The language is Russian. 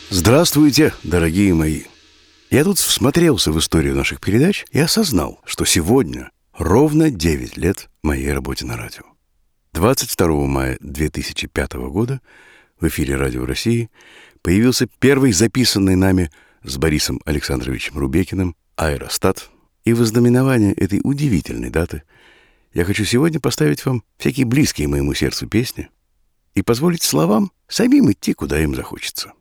Здравствуйте, дорогие мои! Я тут всмотрелся в историю наших передач и осознал, что сегодня ровно 9 лет моей работе на радио. 22 мая 2005 года в эфире Радио России появился первый записанный нами с Борисом Александровичем Рубекиным «Аэростат». И в ознаменование этой удивительной даты я хочу сегодня поставить вам всякие близкие моему сердцу песни и позволить словам самим идти, куда им захочется.